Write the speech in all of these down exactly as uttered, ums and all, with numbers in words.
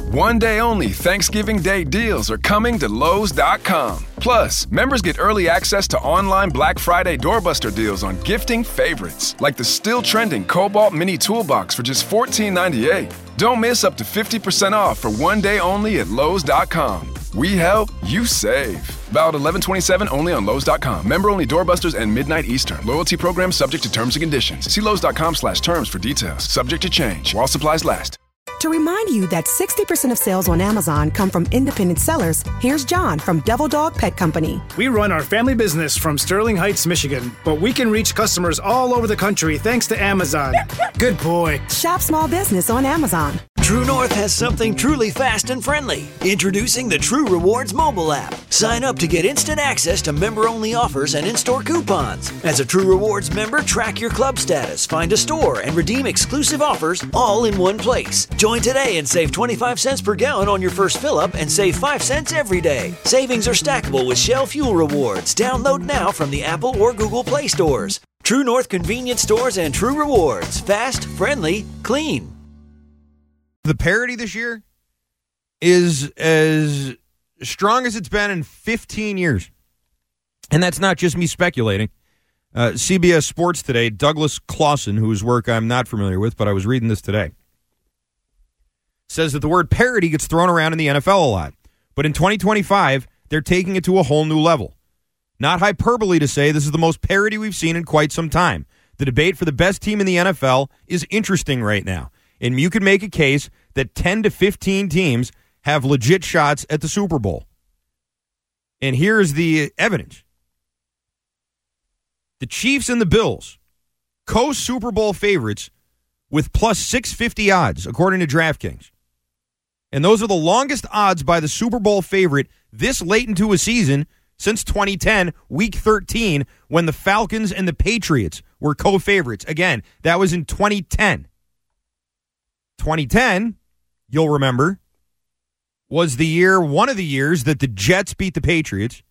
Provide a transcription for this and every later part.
One-day only Thanksgiving Day deals are coming to Lowe's dot com. Plus, members get early access to online Black Friday doorbuster deals on gifting favorites, like the still-trending Cobalt Mini Toolbox for just fourteen ninety-eight. Don't miss up to fifty percent off for one day only at Lowe's dot com. We help, you save. Valid eleven twenty-seven only on Lowe's dot com. Member only doorbusters and midnight Eastern. Loyalty program subject to terms and conditions. See Lowe's dot com slash terms for details. Subject to change while supplies last. To remind you that sixty percent of sales on Amazon come from independent sellers, here's John from Devil Dog Pet Company. We run our family business from Sterling Heights, Michigan, but we can reach customers all over the country thanks to Amazon. Good boy. Shop small business on Amazon. True North has something truly fast and friendly. Introducing the True Rewards mobile app. Sign up to get instant access to member-only offers and in-store coupons. As a True Rewards member, track your club status, find a store, and redeem exclusive offers all in one place. Join today and save twenty-five cents per gallon on your first fill-up and save five cents every day. Savings are stackable with Shell Fuel Rewards. Download now from the Apple or Google Play stores. True North convenience stores and True Rewards. Fast, friendly, clean. The parity this year is as strong as it's been in fifteen years. And that's not just me speculating. Uh, C B S Sports Today, Douglas Clawson, whose work I'm not familiar with, but I was reading this today, says that the word parity gets thrown around in the N F L a lot. But in twenty twenty-five, they're taking it to a whole new level. Not hyperbole to say this is the most parity we've seen in quite some time. The debate for the best team in the N F L is interesting right now. And you could make a case that ten to fifteen teams have legit shots at the Super Bowl. And here's the evidence. The Chiefs and the Bills, co-Super Bowl favorites with plus six fifty odds, according to DraftKings. And those are the longest odds by the Super Bowl favorite this late into a season since twenty ten, week thirteen, when the Falcons and the Patriots were co-favorites. Again, that was in twenty ten. twenty ten, you'll remember, was the year, one of the years that the Jets beat the Patriots.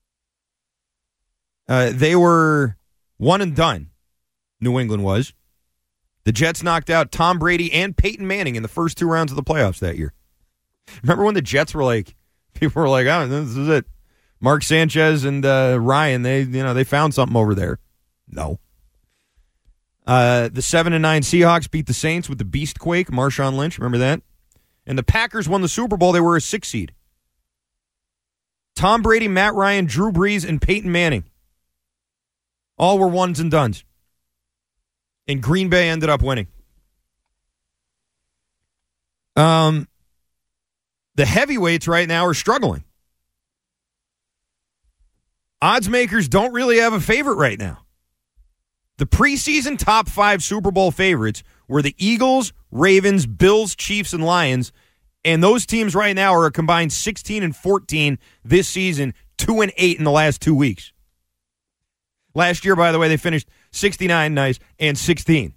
Uh, they were one and done, New England was. The Jets knocked out Tom Brady and Peyton Manning in the first two rounds of the playoffs that year. Remember when the Jets were like, people were like, oh, this is it. Mark Sanchez and uh, Ryan, they you know they found something over there. No. Uh, the seven and nine Seahawks beat the Saints with the Beast Quake, Marshawn Lynch. Remember that? And the Packers won the Super Bowl. They were a six seed. Tom Brady, Matt Ryan, Drew Brees, and Peyton Manning all were ones and dones. And Green Bay ended up winning. Um, the heavyweights right now are struggling. Odds makers don't really have a favorite right now. The preseason top five Super Bowl favorites were the Eagles, Ravens, Bills, Chiefs, and Lions. And those teams right now are a combined sixteen and fourteen this season, two and eight in the last two weeks. Last year, by the way, they finished sixty-nine, nice, and sixteen.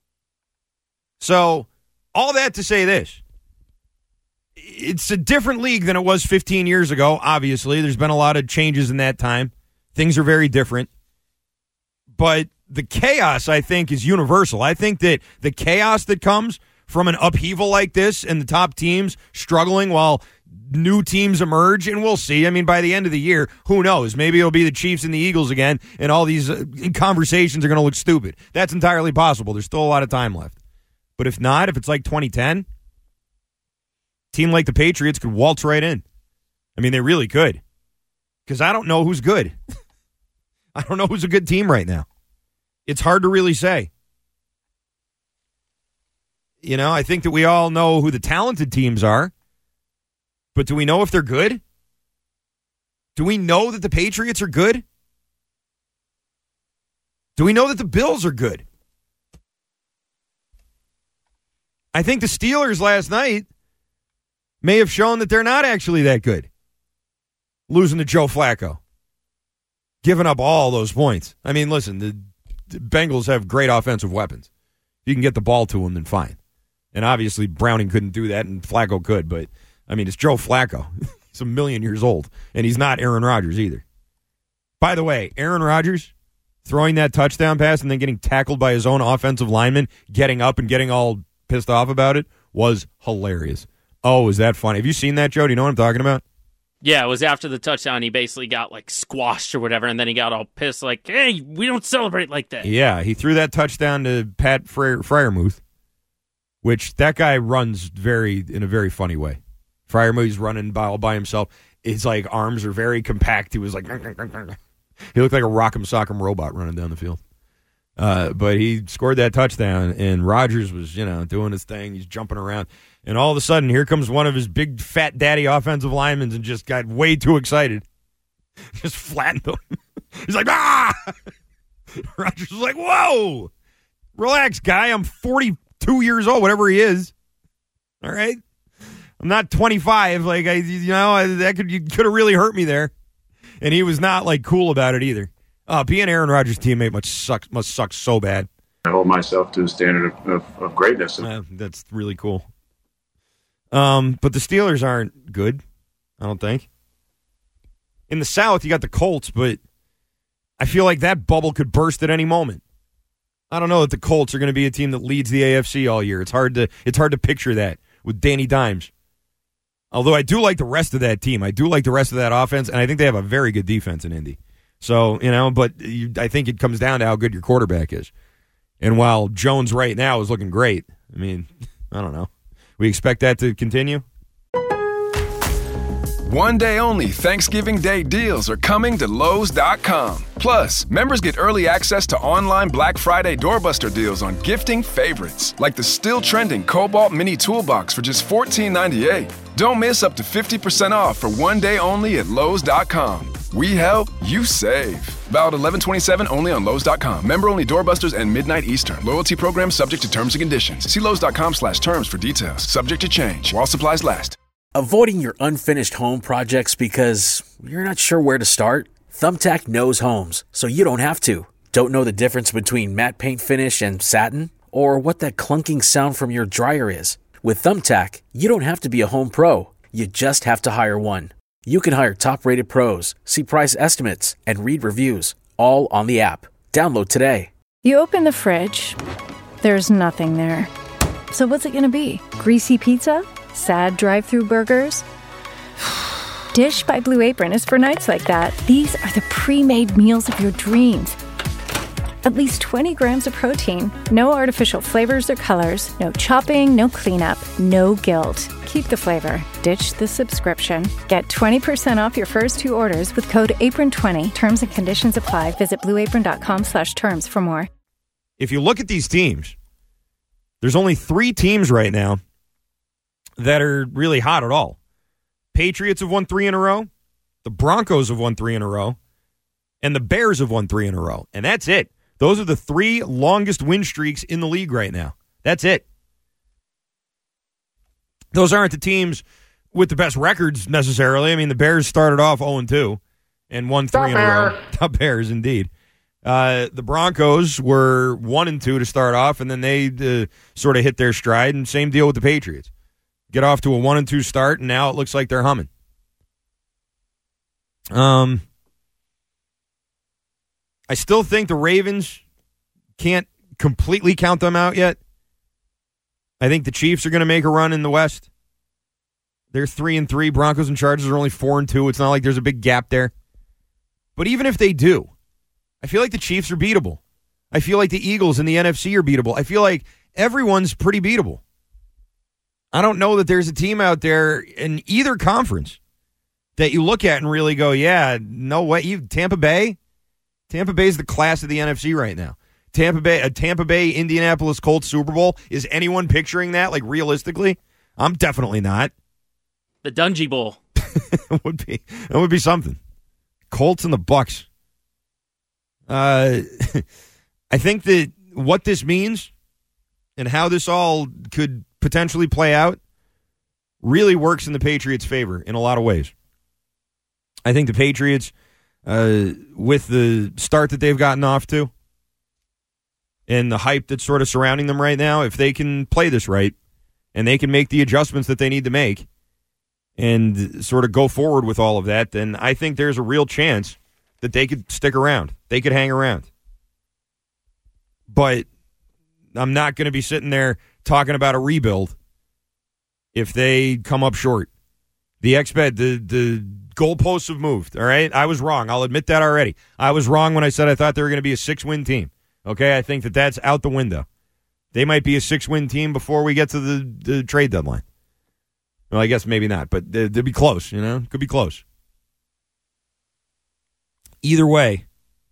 So, all that to say this. It's a different league than it was fifteen years ago, obviously. There's been a lot of changes in that time. Things are very different. But the chaos, I think, is universal. I think that the chaos that comes from an upheaval like this and the top teams struggling while new teams emerge, and we'll see. I mean, by the end of the year, who knows? Maybe it'll be the Chiefs and the Eagles again, and all these uh, conversations are going to look stupid. That's entirely possible. There's still a lot of time left. But if not, if it's like twenty ten, a team like the Patriots could waltz right in. I mean, they really could. Because I don't know who's good. I don't know who's a good team right now. It's hard to really say. You know, I think that we all know who the talented teams are. But do we know if they're good? Do we know that the Patriots are good? Do we know that the Bills are good? I think the Steelers last night may have shown that they're not actually that good. Losing to Joe Flacco. Giving up all those points. I mean, listen, the, the Bengals have great offensive weapons. If you can get the ball to them, then fine. And obviously Browning couldn't do that, and Flacco could, but I mean, it's Joe Flacco. He's a million years old, and he's not Aaron Rodgers either. By the way, Aaron Rodgers throwing that touchdown pass and then getting tackled by his own offensive lineman, getting up and getting all pissed off about it, was hilarious. Oh, is that funny? Have you seen that, Joe? Do you know what I'm talking about? Yeah, it was after the touchdown. He basically got, like, squashed or whatever, and then he got all pissed, like, hey, we don't celebrate like that. Yeah, he threw that touchdown to Pat Fre- Freiermuth, which that guy runs very in a very funny way. Freiermuth's running by, all by himself. His, like, arms are very compact. He was like, he looked like a Rock'em Sock'em robot running down the field. Uh, but he scored that touchdown, and Rodgers was, you know, doing his thing. He's jumping around. And all of a sudden, here comes one of his big, fat daddy offensive linemen and just got way too excited. Just flattened him. He's like, ah! Rodgers was like, whoa! Relax, guy. I'm forty-two years old, whatever he is. All right? I'm not twenty-five. Like, I, you know, I, that could, you could have really hurt me there. And he was not, like, cool about it either. Uh, being Aaron Rodgers' teammate must suck, must suck so bad. I hold myself to a standard of, of, of greatness. Uh, that's really cool. Um, but the Steelers aren't good, I don't think. In the South, you got the Colts, but I feel like that bubble could burst at any moment. I don't know that the Colts are going to be a team that leads the A F C all year. It's hard to it's hard to picture that with Danny Dimes. Although I do like the rest of that team. I do like the rest of that offense, and I think they have a very good defense in Indy. So, you know, but you, I think it comes down to how good your quarterback is. And while Jones right now is looking great, I mean, I don't know. We expect that to continue? One day only Thanksgiving Day deals are coming to Lowe's dot com. Plus, members get early access to online Black Friday doorbuster deals on gifting favorites, like the still trending Cobalt Mini Toolbox for just fourteen ninety-eight. Don't miss up to fifty percent off for one day only at Lowe's dot com. We help, you save. Valid eleven twenty-seven only on Lowe's dot com. Member only doorbusters and midnight Eastern. Loyalty program subject to terms and conditions. See Lowe's dot com slash terms for details. Subject to change. While supplies last. Avoiding your unfinished home projects because you're not sure where to start? Thumbtack knows homes, so you don't have to. Don't know the difference between matte paint finish and satin? Or what that clunking sound from your dryer is? With Thumbtack, you don't have to be a home pro. You just have to hire one. You can hire top-rated pros, see price estimates, and read reviews, all on the app. Download today. You open the fridge. There's nothing there. So what's it going to be? Greasy pizza? Sad drive-through burgers? Dish by Blue Apron is for nights like that. These are the pre-made meals of your dreams. At least twenty grams of protein, no artificial flavors or colors, no chopping, no cleanup, no guilt. Keep the flavor. Ditch the subscription. Get twenty percent off your first two orders with code apron twenty. Terms and conditions apply. Visit blueapron.com slash terms for more. If you look at these teams, there's only three teams right now that are really hot at all. Patriots have won three in a row. The Broncos have won three in a row. And the Bears have won three in a row. And that's it. Those are the three longest win streaks in the league right now. That's it. Those aren't the teams with the best records necessarily. I mean, the Bears started off oh and two and won three in a row. The Bears, indeed. Uh, the Broncos were one and two to start off, and then they uh, sort of hit their stride, and same deal with the Patriots. Get off to a one and two start, and now it looks like they're humming. Um, I still think the Ravens can't completely count them out yet. I think the Chiefs are going to make a run in the West. They're three and three. Broncos and Chargers are only four and two. It's not like there's a big gap there. But even if they do, I feel like the Chiefs are beatable. I feel like the Eagles in the N F C are beatable. I feel like everyone's pretty beatable. I don't know that there's a team out there in either conference that you look at and really go, yeah, no way. You, Tampa Bay? Tampa Bay is the class of the N F C right now. Tampa Bay, a Tampa Bay, Indianapolis Colts Super Bowl. Is anyone picturing that, like, realistically? I'm definitely not. The Dungy Bowl. It would be. It would be something. Colts and the Bucks. Uh, I think that what this means and how this all could potentially play out really works in the Patriots' favor in a lot of ways. I think the Patriots, uh, with the start that they've gotten off to and the hype that's sort of surrounding them right now, if they can play this right and they can make the adjustments that they need to make and sort of go forward with all of that, then I think there's a real chance that they could stick around. They could hang around. But I'm not going to be sitting there talking about a rebuild if they come up short. The expect the the goalposts have moved, all right? I was wrong. I'll admit that already. I was wrong when I said I thought they were going to be a six-win team. Okay, I think that that's out the window. They might be a six-win team before we get to the, the trade deadline. Well, I guess maybe not, but they'll be close, you know? Could be close. Either way,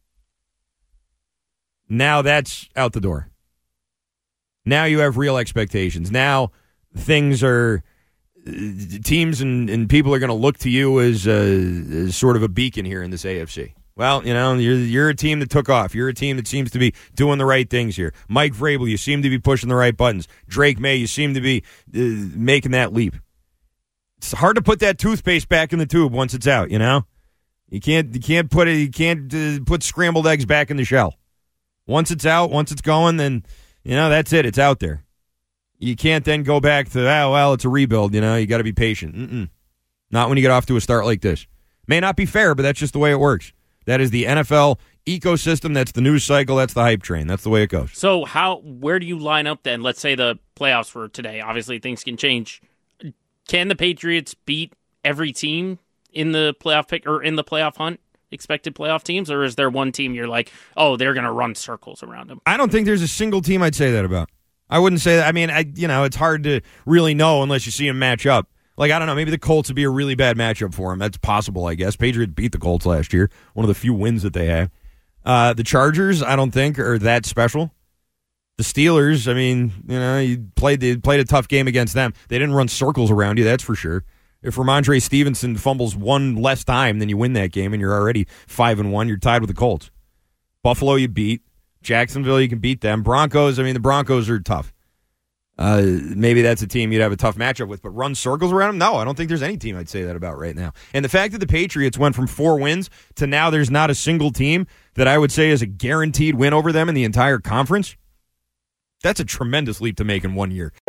now that's out the door. Now you have real expectations. Now things are... Teams and, and people are going to look to you as, uh, as sort of a beacon here in this A F C. Well, you know, you're you're a team that took off. You're a team that seems to be doing the right things here. Mike Vrabel, you seem to be pushing the right buttons. Drake May, you seem to be uh, making that leap. It's hard to put that toothpaste back in the tube once it's out. You know, you can't you can't put it you can't uh, put scrambled eggs back in the shell. Once it's out, once it's going, then you know that's it. It's out there. You can't then go back to, oh, well, it's a rebuild, you know, you got to be patient. Mm-mm. Not when you get off to a start like this. May not be fair, but that's just the way it works. That is the N F L ecosystem. That's the news cycle. That's the hype train. That's the way it goes. So how, where do you line up then? Let's say the playoffs for today. Obviously, things can change. Can the Patriots beat every team in the playoff pick or in the playoff hunt? Expected playoff teams? Or is there one team you're like, oh, they're going to run circles around them? I don't think there's a single team I'd say that about. I wouldn't say that. I mean, I, you know, it's hard to really know unless you see them match up. Like, I don't know, maybe the Colts would be a really bad matchup for them. That's possible, I guess. Patriots beat the Colts last year, one of the few wins that they had. Uh, the Chargers, I don't think, are that special. The Steelers, I mean, you know, you played, they played a tough game against them. They didn't run circles around you, that's for sure. If Ramondre Stevenson fumbles one less time, then you win that game, and you're already five and one. You're tied with the Colts. Buffalo, you beat. Jacksonville, you can beat them. Broncos, I mean, the Broncos are tough. Uh, maybe that's a team you'd have a tough matchup with, but run circles around them? No, I don't think there's any team I'd say that about right now. And the fact that the Patriots went from four wins to now there's not a single team that I would say is a guaranteed win over them in the entire conference, that's a tremendous leap to make in one year.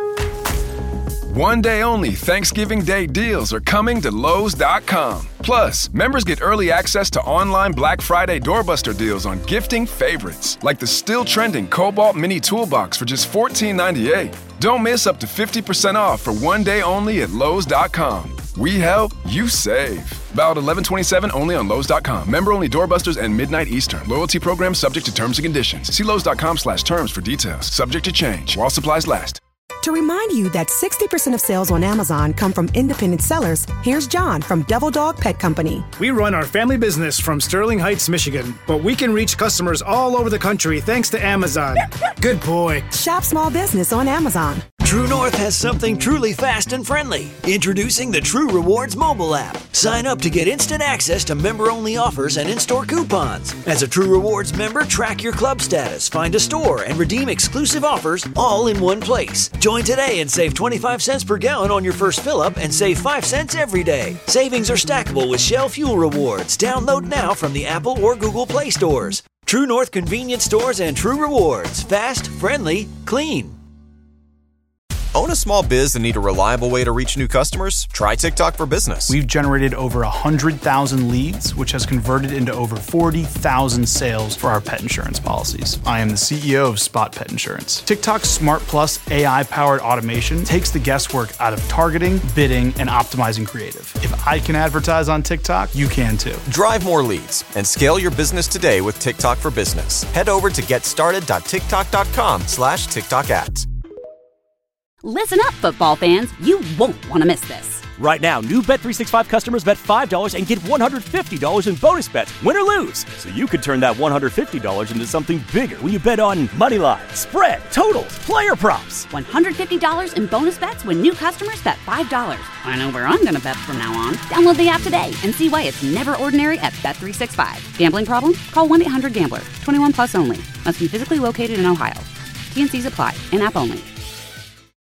One day only Thanksgiving Day deals are coming to Lowe's dot com. Plus, members get early access to online Black Friday doorbuster deals on gifting favorites, like the still trending Cobalt Mini Toolbox for just fourteen ninety-eight. Don't miss up to fifty percent off for one day only at Lowe's dot com. We help, you save. Valid eleven twenty-seven only on Lowe's dot com. Member only doorbusters and midnight Eastern. Loyalty program subject to terms and conditions. See Lowe's dot com slash terms for details. Subject to change while supplies last. To remind you that sixty percent of sales on Amazon come from independent sellers, here's John from Devil Dog Pet Company. We run our family business from Sterling Heights, Michigan, but we can reach customers all over the country thanks to Amazon. Good boy. Shop small business on Amazon. True North has something truly fast and friendly. Introducing the True Rewards mobile app. Sign up to get instant access to member-only offers and in-store coupons. As a True Rewards member, track your club status, find a store, and redeem exclusive offers all in one place. Join today and save twenty-five cents per gallon on your first fill-up and save five cents every day. Savings are stackable with Shell Fuel Rewards. Download now from the Apple or Google Play stores. True North Convenience Stores and True Rewards. Fast, friendly, clean. Own a small biz and need a reliable way to reach new customers? Try TikTok for Business. We've generated over one hundred thousand leads, which has converted into over forty thousand sales for our pet insurance policies. I am the C E O of Spot Pet Insurance. TikTok's Smart Plus A I-powered automation takes the guesswork out of targeting, bidding, and optimizing creative. If I can advertise on TikTok, you can too. Drive more leads and scale your business today with TikTok for Business. Head over to getstarted.tiktok.com slash TikTok ads. Listen up, football fans. You won't want to miss this. Right now, new Bet three sixty-five customers bet five dollars and get one hundred fifty dollars in bonus bets, win or lose. So you could turn that one hundred fifty dollars into something bigger when you bet on money line, spread, totals, player props. one hundred fifty dollars in bonus bets when new customers bet five dollars. I know where I'm going to bet from now on. Download the app today and see why it's never ordinary at Bet three sixty-five. Gambling problem? Call one eight hundred gambler. twenty-one plus only. Must be physically located in Ohio. T N Cs apply. In-app only.